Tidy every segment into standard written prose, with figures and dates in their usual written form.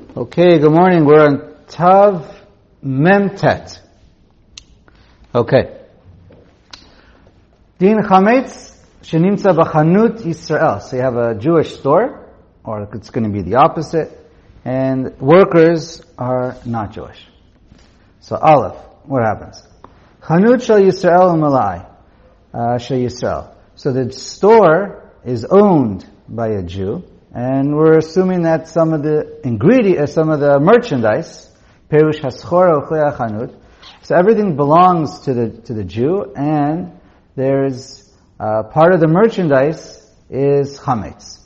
Okay, good morning. We're on Tav Mem Tet. Okay. Din Chametz Shenimtza B'Chanut Yisrael. So you have a Jewish store, or it's going to be the opposite, and workers are not Jewish. So Aleph, what happens? Chanut Shel Yisrael U'Malai Shel Yisrael. So the store is owned by a Jew, and we're assuming that some of the ingredients, some of the merchandise, Perush Haschor Ochlei Chanut, so everything belongs to the Jew, and there's part of the merchandise is chametz.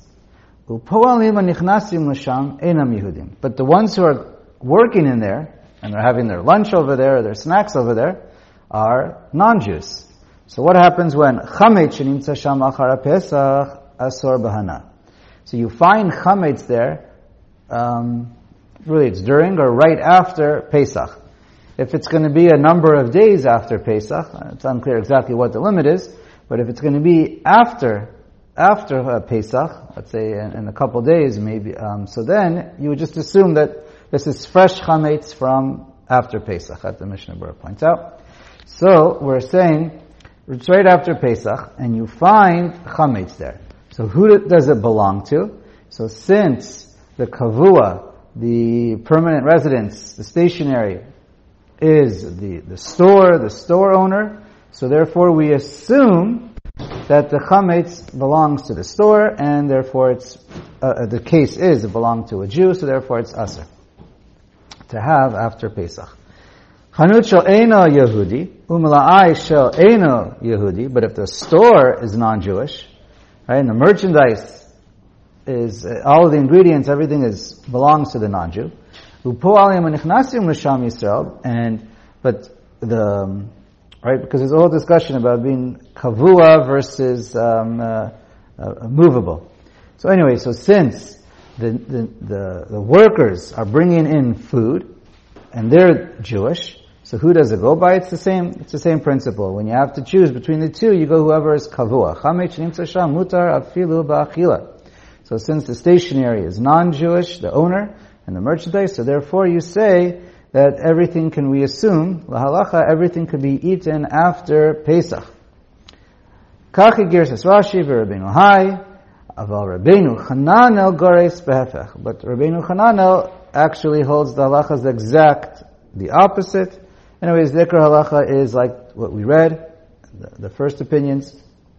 But the ones who are working in there, and they're having their lunch over there, or their snacks over there, are non-Jews. So what happens when chametz shenimtza sham achar Pesach asor bahana? So you find chametz there, really it's during or right after Pesach. If it's going to be a number of days after Pesach, it's unclear exactly what the limit is, but if it's going to be after Pesach, let's say in a couple days maybe, so then you would just assume that this is fresh chametz from after Pesach, that the Mishnah Berurah points out. So we're saying it's right after Pesach, and you find chametz there. So who does it belong to? So since the kavua, the permanent residence, the stationary, is the store owner, so therefore we assume that the chametz belongs to the store, and therefore it's the case is it belonged to a Jew, so therefore it's aser to have after Pesach. Chanut shel eino Yehudi, u'mala'ai shel eino Yehudi. But if the store is non-Jewish, right, and the merchandise is all of the ingredients, everything belongs to the non-Jew. But because there's a whole discussion about being kavua versus movable. So anyway, so since the workers are bringing in food and they're Jewish, so who does it go by? It's the same principle. When you have to choose between the two, you go whoever is kavua. Chametz shenimtza sham mutar afilu ba'achila. So since the stationary is non-Jewish, the owner and the merchandise, so therefore you say that everything we assume, lahalacha, everything could be eaten after Pesach. Kachi girsas Rashi v'Rabbeinu Hai, aval Rabbeinu Chananel gores behefech. But Rabbeinu Chananel actually holds the halacha is the opposite. Anyways, Zikr halacha is like what we read, the first opinions.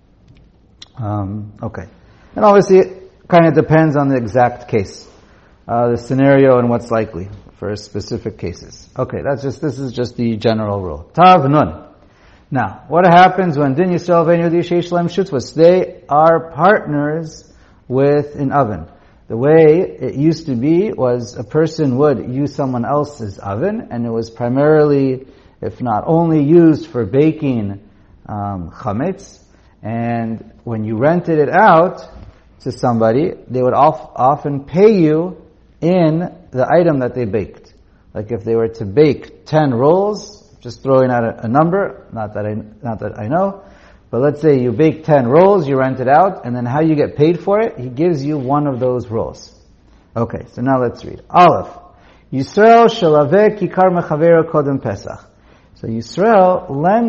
Okay. And obviously it kind of depends on the exact case, the scenario and what's likely for specific cases. Okay, this is just the general rule. Tav nun. Now, what happens when Din Yisrael Vein Yehudi Sheish Lem Shutzvos? They are partners with an oven. The way it used to be was a person would use someone else's oven, and it was primarily, if not only, used for baking chametz. And when you rented it out to somebody, they would often pay you in the item that they baked. Like if they were to bake 10 rolls, just throwing out a number, not that I know, but let's say you bake 10 rolls, you rent it out, and then how you get paid for it, he gives you one of those rolls. Okay, so now let's read. Aleph. Yisrael shelaveh kikar mechavero kodem Pesach. So Yisrael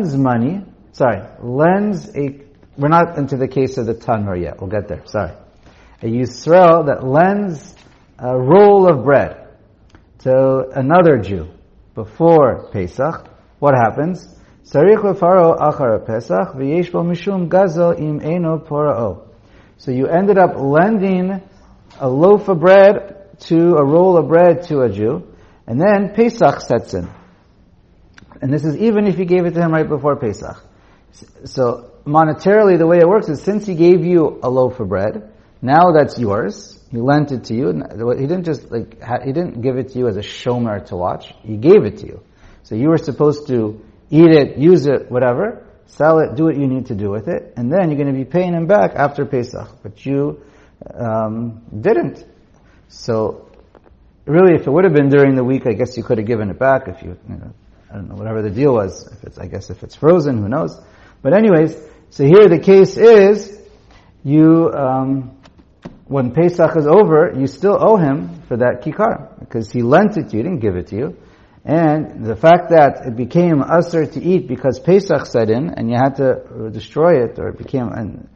we're not into the case of the tanur yet, we'll get there, sorry. A Yisrael that lends a roll of bread to another Jew before Pesach, what happens? Sarich lefaro achar Pesach v'yesh bo mishum gazel im eino pora'o. So you ended up lending a loaf of bread a roll of bread to a Jew, and then Pesach sets in. And this is even if you gave it to him right before Pesach. So monetarily the way it works is since he gave you a loaf of bread, now that's yours. He lent it to you. He didn't he didn't give it to you as a shomer to watch. He gave it to you. So you were supposed to eat it, use it, whatever, sell it, do what you need to do with it, and then you're going to be paying him back after Pesach. But you didn't. So really, if it would have been during the week, I guess you could have given it back. If I don't know, whatever the deal was. If it's frozen, who knows? But anyways, so here the case is you when Pesach is over, you still owe him for that kikar, because he lent it to you, he didn't give it to you. And the fact that it became asr to eat because Pesach set in, and you had to destroy it, or it became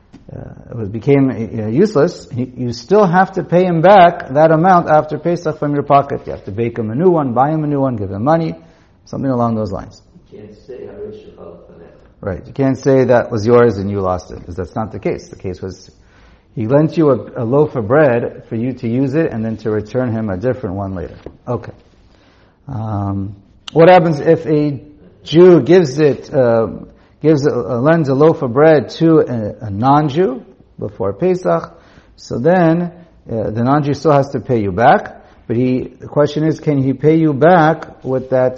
useless, you still have to pay him back that amount after Pesach from your pocket. You have to bake him a new one, buy him a new one, give him money, something along those lines. You can't say right, you can't say that was yours and you lost it, because that's not the case. The case was, he lent you a loaf of bread for you to use it and then to return him a different one later. Okay. What happens if a Jew lends a loaf of bread to a non-Jew before Pesach? So then the non-Jew still has to pay you back, but the question is, can he pay you back with that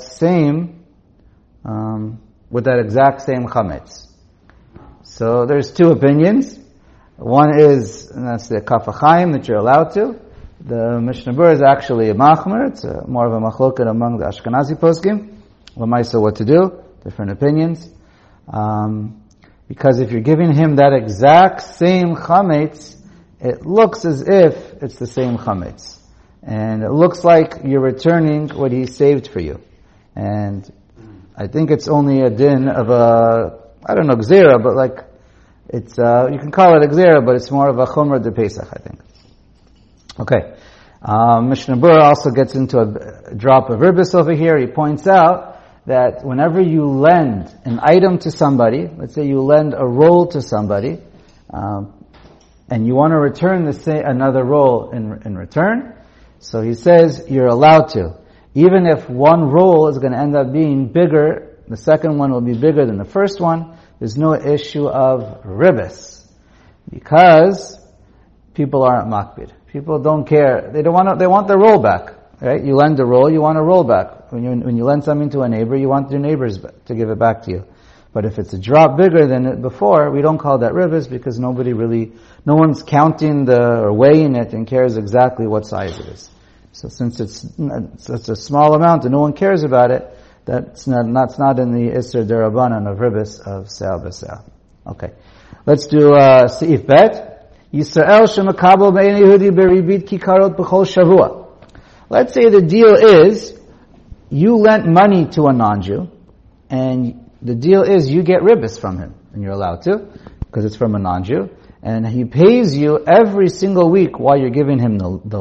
exact same chametz? So there's two opinions. One is, and that's the Kaf HaChaim, that you're allowed to. The Mishnah Berurah is actually a machmer. It's more of a machloket among the Ashkenazi poskim. L'maisa, what to do? Different opinions. Because if you're giving him that exact same chametz, it looks as if it's the same chametz. And it looks like you're returning what he saved for you. And I think it's only a din of gzera, but like, it's, you can call it a gzera, but it's more of a chomer de Pesach, I think. Okay. Mishnah Berurah also gets into a drop of ribis over here. He points out that whenever you lend an item to somebody, let's say you lend a roll to somebody, and you want to return another roll in return, so he says you're allowed to. Even if one roll is going to end up being bigger, the second one will be bigger than the first one, there's no issue of ribis. Because people aren't makbid. People don't care. They want their roll back. Right? You lend a roll, you want a roll back. When you lend something to a neighbor, you want your neighbors to give it back to you. But if it's a drop bigger than it before, we don't call that ribis, because no one's counting or weighing it and cares exactly what size it is. So since it's such a small amount and no one cares about it, that's not in the Isser Derabanan of ribis of Se'ah B'Se'ah. Okay. Let's do Seif Bet. Yisrael shemakabel be'en Yehudi beribit kikarot b'chol shavua. Let's say the deal is, you lent money to a non-Jew, and the deal is you get ribis from him, and you're allowed to, because it's from a non-Jew, and he pays you every single week while you're giving him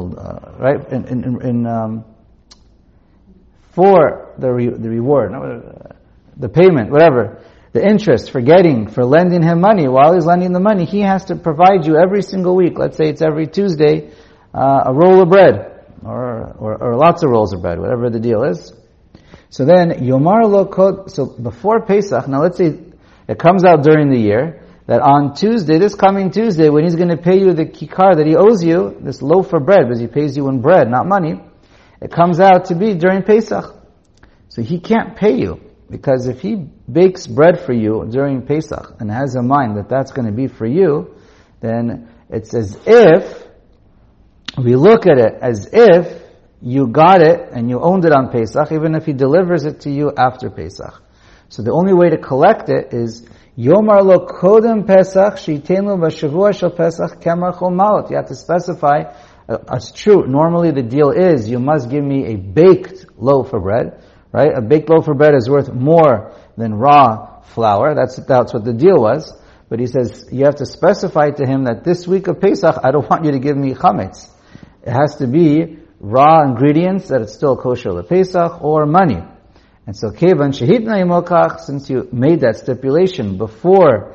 for the reward, the payment, whatever, the interest for lending him money. While he's lending the money, he has to provide you every single week. Let's say it's every Tuesday, a roll of bread, or lots of rolls of bread, whatever the deal is. So then, Yomar lo kod, so before Pesach, now let's say it comes out during the year, that on Tuesday, this coming Tuesday, when he's going to pay you the kikar that he owes you, this loaf of bread, because he pays you in bread, not money, it comes out to be during Pesach. So he can't pay you, because if he bakes bread for you during Pesach, and has in mind that that's going to be for you, then it's as if, we look at it as if you got it and you owned it on Pesach, even if he delivers it to you after Pesach. So the only way to collect it is Yomar lo kodem Pesach sheiten lo b'shavua shel Pesach kemar chol malot. You have to specify. It's true. Normally the deal is you must give me a baked loaf of bread, right? A baked loaf of bread is worth more than raw flour. That's what the deal was. But he says you have to specify to him that this week of Pesach I don't want you to give me chametz. It has to be raw ingredients that it's still kosher le Pesach, or money. And so, kevan shehitna imokach, since you made that stipulation before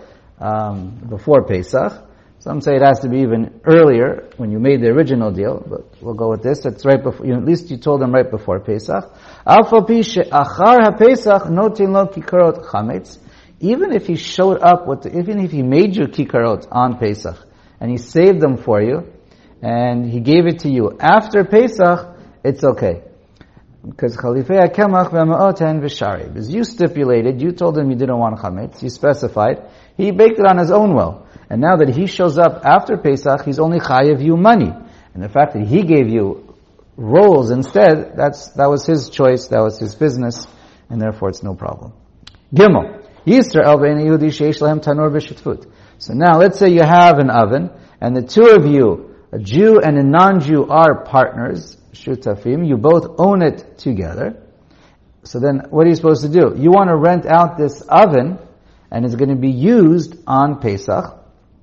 Pesach, some say it has to be even earlier when you made the original deal, but we'll go with this. That's right before. At least you told them right before Pesach. Alfa pi she'achar haPesach notin lo kikarot chametz. Even if he showed up even if he made you kikarot on Pesach and he saved them for you, and he gave it to you after Pesach, it's okay. Because Chalifei HaKemach v'ma'oten v'shari. Because you stipulated, you told him you didn't want chametz, you specified, he baked it on his own will. And now that he shows up after Pesach, he's only chayav you money. And the fact that he gave you rolls instead, that was his choice, that was his business, and therefore it's no problem. Gimel. Yisrael b'nei Yehudi sheish lahem tanur b'shutfut. So now let's say you have an oven, and the two of you a Jew and a non-Jew are partners, shutafim, you both own it together. So then, what are you supposed to do? You want to rent out this oven, and it's going to be used on Pesach.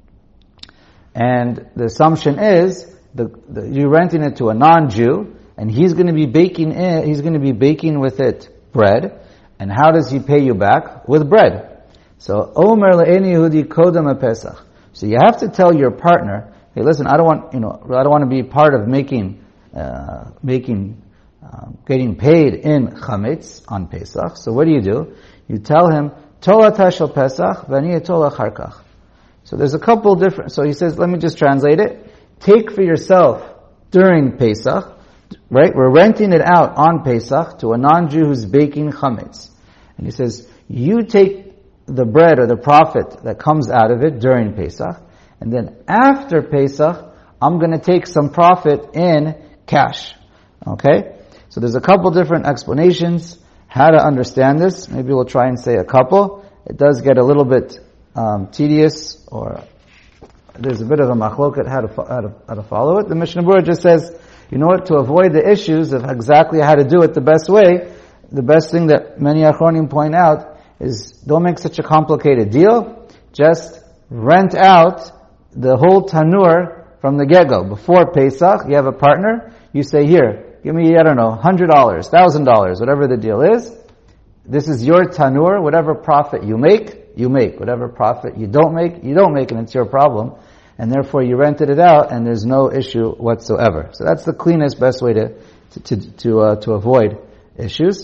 And the assumption is, you're renting it to a non-Jew, and he's going to be baking with it bread. And how does he pay you back? With bread. So, Omer le'eni Yehudi kodem Pesach. So you have to tell your partner, hey, listen, I don't want to be part of getting paid in chametz on Pesach. So what do? You tell him, Tola tashel Pesach, v'ani tola charkach. So there's a couple different, so he says, let me just translate it. Take for yourself during Pesach, right? We're renting it out on Pesach to a non-Jew who's baking chametz. And he says, you take the bread or the profit that comes out of it during Pesach, and then after Pesach, I'm going to take some profit in cash. Okay? So there's a couple different explanations how to understand this. Maybe we'll try and say a couple. It does get a little bit tedious, or there's a bit of a machloket how to follow it. The Mishnah Berurah just says, you know what, to avoid the issues of exactly how to do it the best way, the best thing that many Achronim point out is don't make such a complicated deal. Just rent out the whole tanur from the get-go. Before Pesach, you have a partner, you say, here, give me, $100, $1,000, whatever the deal is. This is your tanur, whatever profit you make. Whatever profit you don't make, and it's your problem. And therefore you rented it out, and there's no issue whatsoever. So that's the cleanest, best way to avoid issues.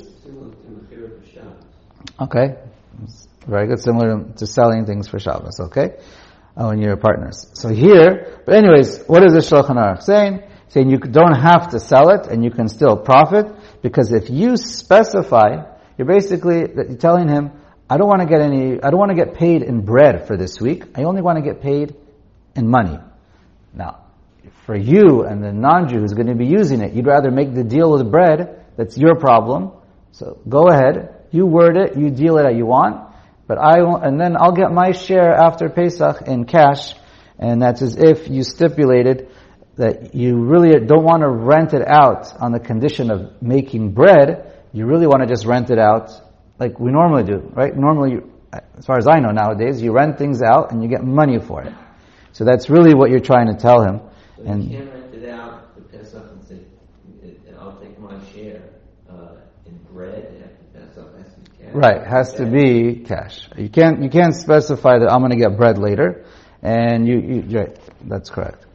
Okay. Very good. Similar to selling things for Shabbos, okay? When you're partners. So here, but anyways, what is the Shulchan Aruch saying? Saying you don't have to sell it, and you can still profit, because if you specify, you're telling him, I don't want to get paid in bread for this week. I only want to get paid in money. Now, for you and the non-Jew who's going to be using it, you'd rather make the deal with bread. That's your problem. So go ahead. You word it. You deal it how you want. And then I'll get my share after Pesach in cash. And that's as if you stipulated that you really don't want to rent it out on the condition of making bread. You really want to just rent it out like we normally do, right? Normally, as far as I know nowadays, you rent things out and you get money for it. So that's really what you're trying to tell him. So and you can't rent it out to Pesach and say, I'll take my share in bread after Pesach. It has to be cash. Right, it has to be cash. You can't specify that I'm going to get bread later, and right, that's correct.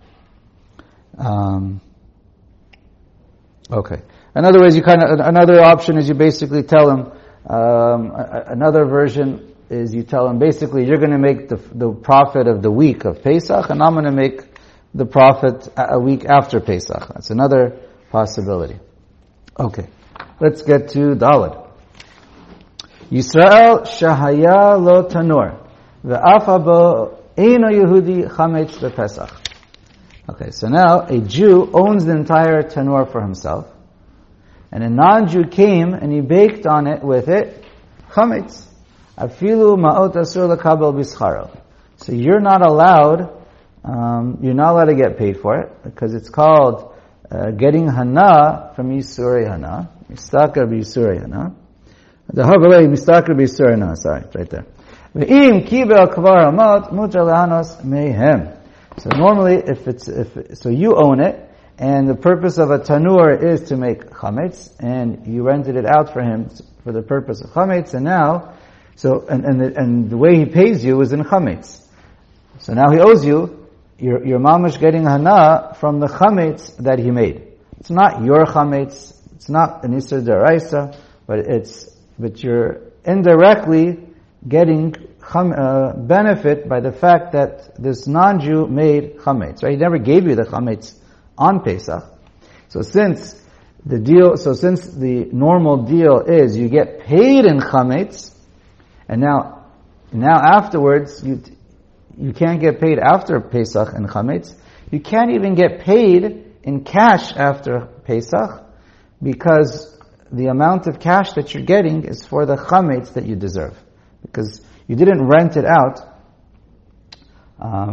Okay. Another option is you basically tell him. Another version is you tell him basically you're going to make the profit of the week of Pesach, and I'm going to make the profit a week after Pesach. That's another possibility. Okay, let's get to Daled. Yisrael shahaya lo tanur ve'afa bo eino Yehudi chametz bePesach. Okay, so now a Jew owns the entire tanur for himself, and a non-Jew came and he baked on it with it chametz. Afilu ma'ot asur lekabel bischaro. So you're not allowed to get paid for it, because it's called getting hana from Yisurei hana, mistakar b'Yisurei hana. The Havarei mistakar b'Yisurei hana. Sorry, it's right there. Ve'im kibel kvar hamot mutar lehanos mehem. So normally, so you own it, and the purpose of a tanur is to make chametz, and you rented it out for him for the purpose of chametz, and now, and the way he pays you is in chametz. So now he owes you. Your mamash getting hana from the chametz that he made. It's not your chametz. It's not an isur deraisa, but you're indirectly getting benefit by the fact that this non-Jew made chametz. Right? He never gave you the chametz on Pesach. So since the normal deal is you get paid in chametz, and now afterwards you can't get paid after Pesach and chametz. You can't even get paid in cash after Pesach, because the amount of cash that you're getting is for the chametz that you deserve, because you didn't rent it out.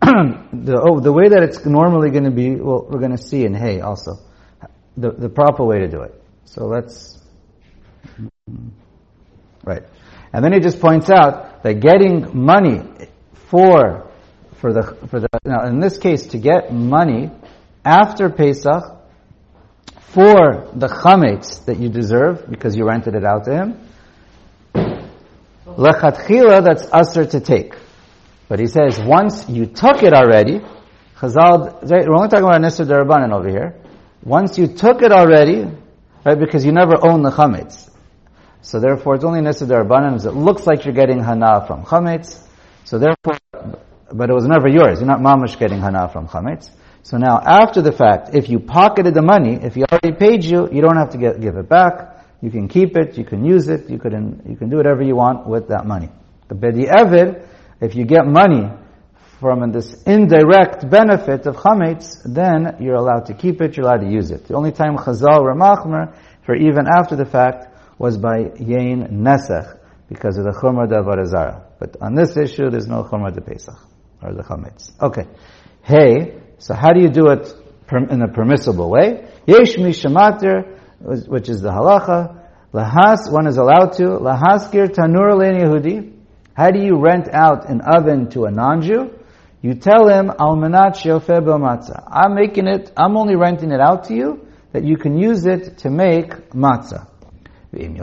the way that it's normally going to be, well, we're going to see in Hay also. The proper way to do it. So right. And then he just points out that getting money for the now in this case to get money after Pesach for the chametz that you deserve because you rented it out to him, lechatchila, that's usher to take. But he says once you took it already, Chazal, we're only talking about Nisr Darabanan over here. Once you took it already, right, because you never own the chametz. So therefore it's only Nisr Darabanan, because it looks like you're getting hana from chametz. So therefore, but it was never yours. You're not mamash getting hana from chametz. So now after the fact, if you pocketed the money, if he already paid you, you don't have to give it back. You can keep it, you can use it, you can do whatever you want with that money. But b'di'evid, if you get money from this indirect benefit of chametz, then you're allowed to keep it, you're allowed to use it. The only time Chazal were machmer for even after the fact was by Yain Nesech, because of the Chumrah de Avodah Zarah. But on this issue, there's no Chumrah de Pesach, or the Chametz. Okay. Hey, so how do you do it in a permissible way? Yesh mi shematir, which is the halacha. Lahas, one is allowed to. Lahaskir tanur lein Yehudi. How do you rent out an oven to a non-Jew? You tell him, al menat sheofeh bo matzah. I'm only renting it out to you, that you can use it to make matzah. And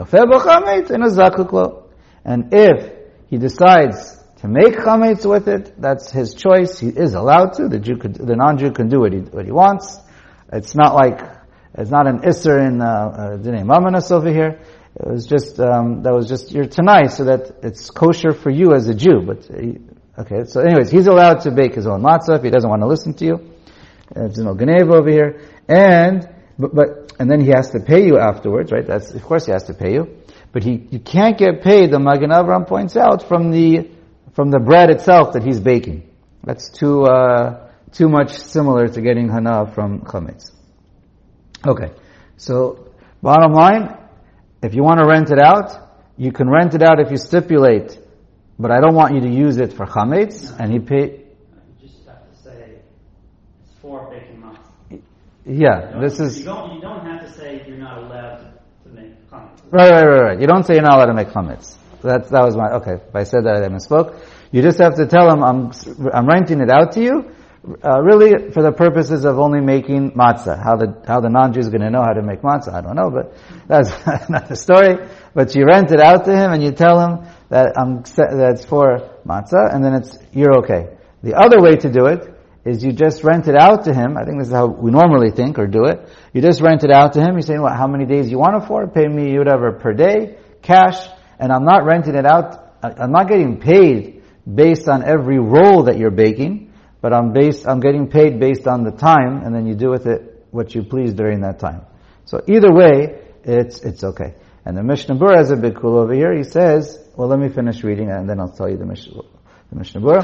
if he decides to make chametz with it, that's his choice. He is allowed to. The non-Jew can do what he wants. It's not an isser in Dinei Mamanas over here. It was just that was just your tanai, so that it's kosher for you as a Jew. But okay, so anyways, he's allowed to bake his own matzah if he doesn't want to listen to you. There's no geneva over here, and then he has to pay you afterwards, right? That's, of course he has to pay you. But you can't get paid, the Magen Avraham points out, from the bread itself that he's baking. That's too much similar to getting hana from chametz. Okay. So, bottom line, if you want to rent it out, you can rent it out if you stipulate, but I don't want you to use it for chametz, and he pay. You just have to say it's for baking matzah. Yeah, this is. You don't have to say you're not allowed to make chametz. Right. You don't say you're not allowed to make chametz. That was my, okay. If I said that, I misspoke. You just have to tell him, I'm renting it out to you, really for the purposes of only making matzah. How the non-Jew is going to know how to make matzah, I don't know, but that's not the story. But you rent it out to him and you tell him that that's for matzah, and then you're okay. The other way to do it is you just rent it out to him. I think this is how we normally think or do it. You just rent it out to him. You're saying, how many days you want it for? Pay me whatever per day, cash, and I'm not renting it out. I'm not getting paid based on every roll that you're baking, but I'm getting paid based on the time, and then you do with it what you please during that time. So either way, it's okay. And the Mishnah Berurah has a big cool over here. He says, well, let me finish reading and then I'll tell you the Mishnah Berurah.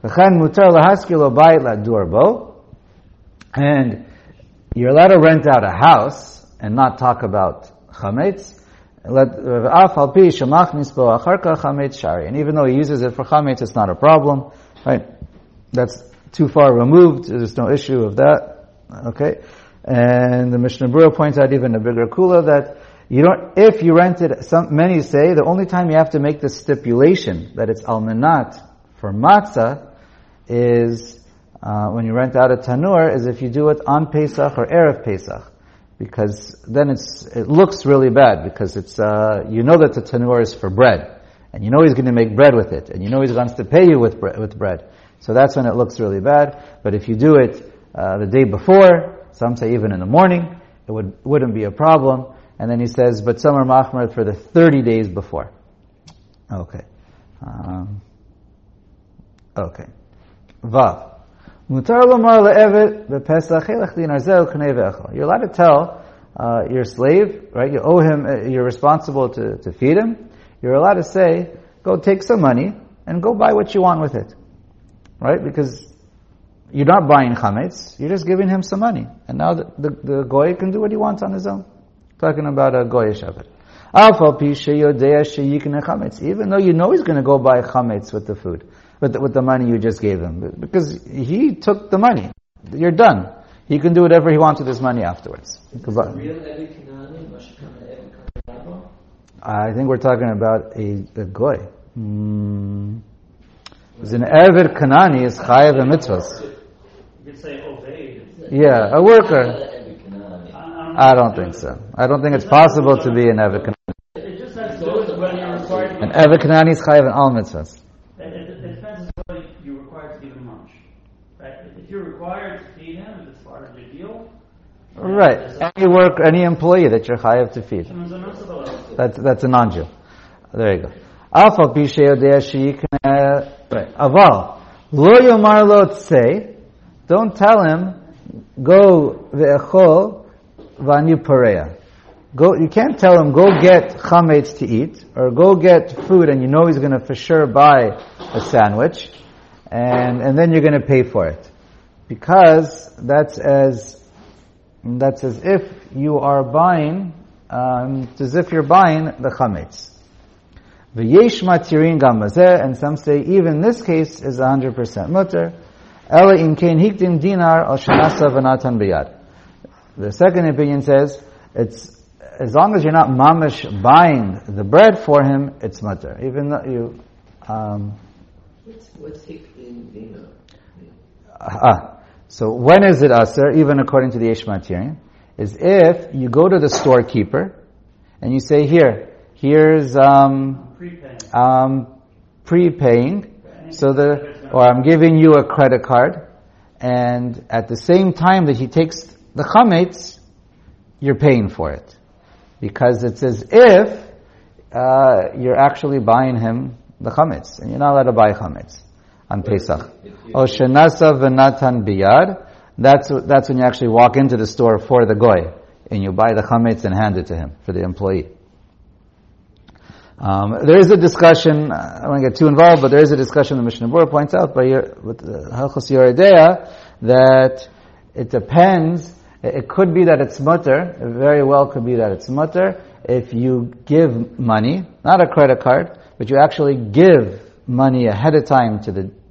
And you're allowed to rent out a house and not talk about chametz. And even though he uses it for chametz, it's not a problem, right? That's too far removed. There's no issue of that. Okay, and the Mishnah Berurah points out even a bigger kula that if you rented, many say the only time you have to make the stipulation that it's al menat for matzah is when you rent out a tanur, is if you do it on Pesach or Erev Pesach, because then it looks really bad, because it's that the tanur is for bread, and he's going to make bread with it, and he wants to pay you with bread. So that's when it looks really bad. But if you do it the day before, some say even in the morning, it wouldn't be a problem. And then he says, but some are machmer for the 30 days before. Okay. Okay. Vav. Mutar lomar le'eved b'pesach helech dinar zeh u'knei ve'echel. You're allowed to tell your slave, right? You owe him, you're responsible to feed him. You're allowed to say, go take some money and go buy what you want with it. Right? Because you're not buying chametz, you're just giving him some money. And now the goy can do what he wants on his own. Talking about a goyish of it. Even though he's going to go buy chametz with the food. with the money you just gave him. Because he took the money. You're done. He can do whatever he wants with his money afterwards. Is this a real Eved Kanani? Mashkana Eved Kanani? I think we're talking about a goy. Because an Eved Kanani is chayav and mitzvahs. You could say Oved. Yeah, a worker. I don't think so. I don't think it's possible to be an Eved Kanani. It just has to do with whether you're required to An Eved Kanani is chayav in all mitzvahs. It depends on whether you're required to give him lunch. Right? If you're required to feed him, if it's part of your deal, Right. Any employee that you're chayav to feed. That's a non-Jew. There you go. Alpha pishe yodea sheikne. Right. Aval lo yomar lo tzei. Don't tell him go ve'echol v'ani pareya. Go. You can't tell him go get chametz to eat or go get food, and you know he's going to for sure buy a sandwich, and then you're going to pay for it, because that's as if you are buying. It's as if you're buying the chametz. V'yesh matirin gam hazeh, and some say even this case is 100% mutter. Ela in kein hiktim dinar al shenasa v'natan biyad. The second opinion says it's as long as you're not mamish buying the bread for him, it's mutter. Even though you. What's hiktim dinar? So when is it aser? Even according to the yesh matirin, is if you go to the storekeeper and you say, here's prepaying, or I'm giving you a credit card, and at the same time that he takes the chametz, you're paying for it, because it's as if you're actually buying him the chametz, and you're not allowed to buy chametz on Pesach. O shenasa v'natan biyad. That's when you actually walk into the store for the goy, and you buy the chametz and hand it to him, for the employee. There is a discussion, I don't want to get too involved, but there is a discussion the Mishnah Berurah points out with Halchos Yoreh Deah that it depends. It could be that it's mutter. It very well could be that it's mutter if you give money, not a credit card, but you actually give money ahead of time to the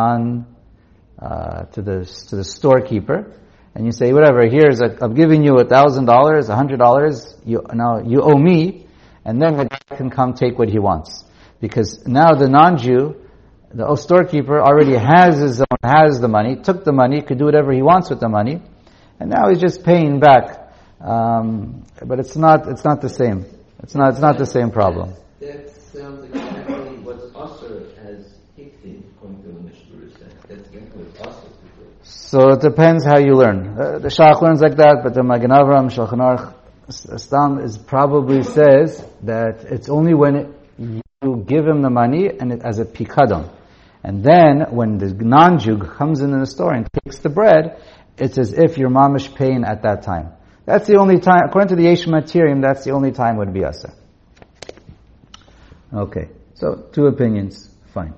storekeeper, and you say, whatever, I'm giving you $1,000, $100. You owe me, and then the guy can come take what he wants, because now the non-Jew, the storekeeper, already has the money, took the money, could do whatever he wants with the money, and now he's just paying back. But it's not the same. It's not the same problem. That sounds exactly what's usher as hiktim, according to the Mishnah said. That's exactly what usher is. So it depends how you learn. The Shach learns like that, but the Magen Avraham, Shulchan Aruch, Stam probably says that it's only when you give him the money and as a pikadon. And then when the non-Jew comes into the store and takes the bread, it's as if you're mamish paying at that time. That's the only time, according to the Yesh Matirim, that's the only time would be aseh. Okay, so two opinions, fine.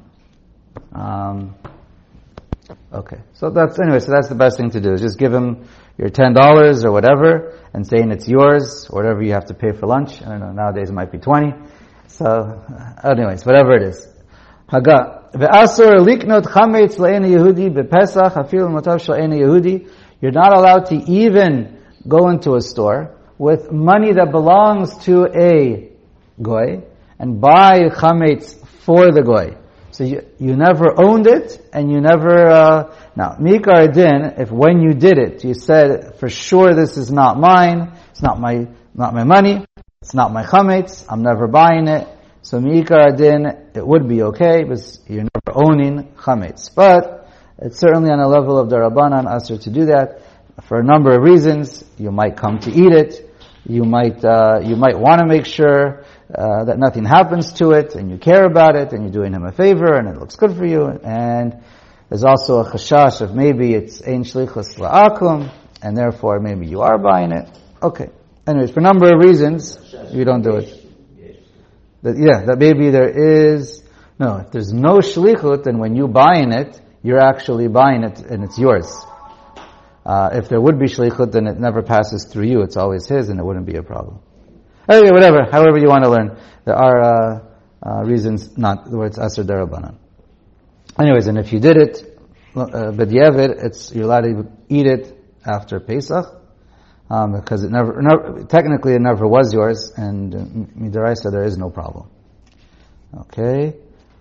Okay, so that's the best thing to do, is just give him your $10 or whatever, and saying it's yours, or whatever you have to pay for lunch. I don't know, nowadays it might be 20. So, anyways, whatever it is. Haga. Ve'asur liknot chametz la'en Yehudi bePesach afil motav shel ein Yehudi. You're not allowed to even go into a store with money that belongs to a goy and buy chametz for the goy. So you never owned it, and you never, now, Mikar Din, if when you did it, you said, for sure this is not mine, it's not my money, it's not my chametz, I'm never buying it, so Mikar Din, it would be okay, because you're never owning chametz. But, it's certainly on a level of the Rabbanan Asr to do that, for a number of reasons. You might come to eat it, you might want to make sure that nothing happens to it, and you care about it, and you're doing him a favor, and it looks good for you, and there's also a chashash of maybe it's ein shlichus la'akum, and therefore maybe you are buying it. Okay. Anyways, for a number of reasons, you don't do it. That maybe there is, no, if there's no shlichut, then when you buying it, you're actually buying it, and it's yours. If there would be shlichut, then it never passes through you, it's always his, and it wouldn't be a problem. Okay, whatever, however you want to learn. There are reasons not where it's Asr Darabanan. Anyways, and if you did it, b'diavad, you're allowed to eat it after Pesach, because technically it never was yours, and midaraisa there is no problem. Okay.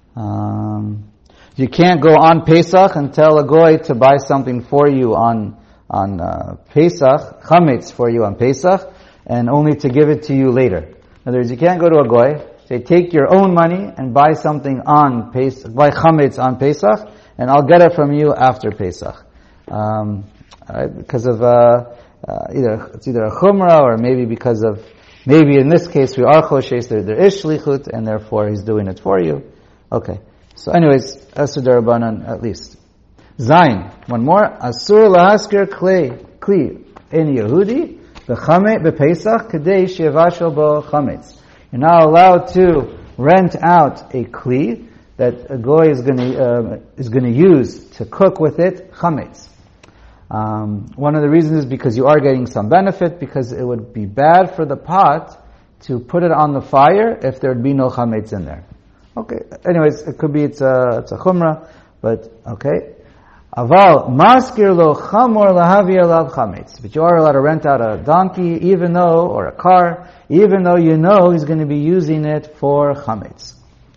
You can't go on Pesach and tell a goy to buy something for you on Pesach, chametz for you on Pesach, and only to give it to you later. In other words, you can't go to a goy, say, take your own money and buy something on Pesach, buy chametz on Pesach, and I'll get it from you after Pesach. Right? Because of either a chumrah, or maybe in this case we are choshes, there is shlichut, and therefore he's doing it for you. Okay. So anyways, Asur Darabanan at least. Zayin, one more. Asur lahaskir kli in Yehudi b'chametz b'Pesach kadei sheyavashel bo chametz. You're not allowed to rent out a kli that a goy is going to use to cook with it chametz. One of the reasons is because you are getting some benefit, because it would be bad for the pot to put it on the fire if there would be no chametz in there. Okay. Anyways, it could be it's a chumrah, but okay. Aval maskir lo chamor lahavi alav chametz. But you are allowed to rent out a donkey, or a car, even though you know he's going to be using it for chametz.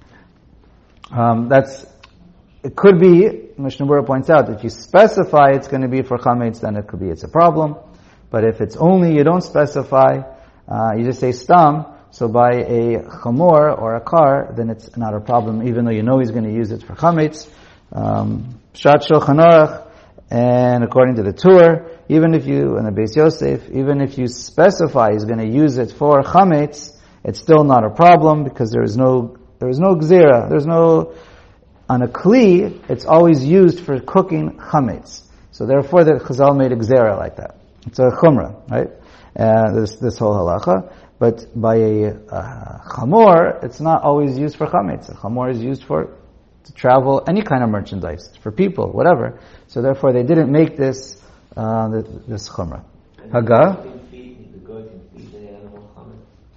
It could be, Mishnah Berurah points out, if you specify it's going to be for chametz, then it could be it's a problem. But if it's only you don't specify, you just say stam, so by a chamor or a car, then it's not a problem, even though you know he's going to use it for chametz. Pshat Shulchan Aruch, and according to the Tur, even if you, and the Beis Yosef, even if you specify he's going to use it for chametz, it's still not a problem, because there is no gzera, on a kli, it's always used for cooking chametz. So therefore the Chazal made a gzera like that. It's a chumrah, right? This whole halacha. But by a chamor, it's not always used for chametz. A chamor is used to travel any kind of merchandise, for people, whatever. So therefore they didn't make this chumrah. Haga? The goy can feed the animal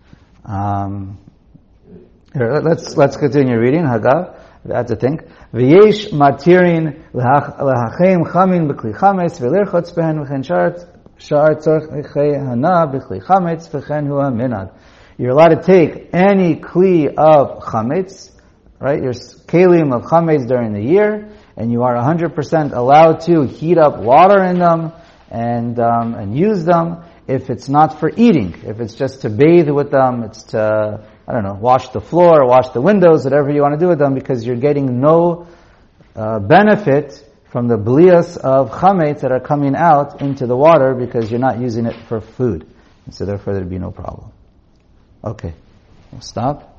chametz? Let's continue reading. Haga. I have to think. V'yesh matirin lahachem chamin b'kli chametz v'lerchotz behen v'chen shar tzorchei hana b'kli chametz v'chen hu minag. You're allowed to take any kli of chametz, right? Your kelim of chametz during the year, and you are 100% allowed to heat up water in them and use them. If it's not for eating, if it's just to bathe with them, it's to, wash the floor, wash the windows, whatever you want to do with them, because you're getting no benefit from the blias of chametz that are coming out into the water, because you're not using it for food. And so therefore there'd be no problem. Okay. We'll stop.